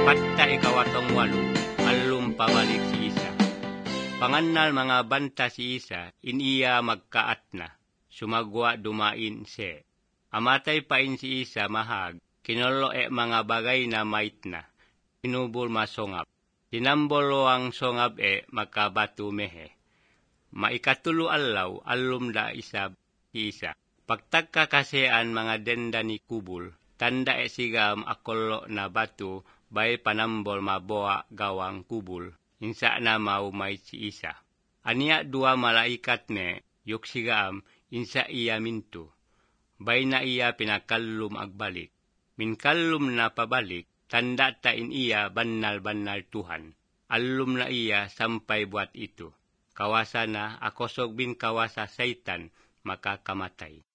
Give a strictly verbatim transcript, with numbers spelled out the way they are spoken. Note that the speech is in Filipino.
Patta ikawatong walo, alum pabalik si Isa. Pangannal mga banta si Isa, in iya magkaat na. Sumagwa dumain se. Amatay pa in si Isa mahag, kinolo e mga bagay na mait na. Pinubul masongap. Tinambolo ang songap e makabatu mehe. Maikatulo alaw, alum da isa si Isa. Pagtagka kasean mga denda ni kubul, tanda e sigam akolo na batu, bay panambol maboa gawang kubul. Insa na mau may si Isa. Ania dua malaikat ne, yok sigam, insa iya mintu. Bay na iya pinakallum agbalik. Minkallum na pabalik, tanda ta in iya banal-banal Tuhan. Allum na iya sampay buat itu. Kawasa na akosog bin kawasa Satan makakamatay.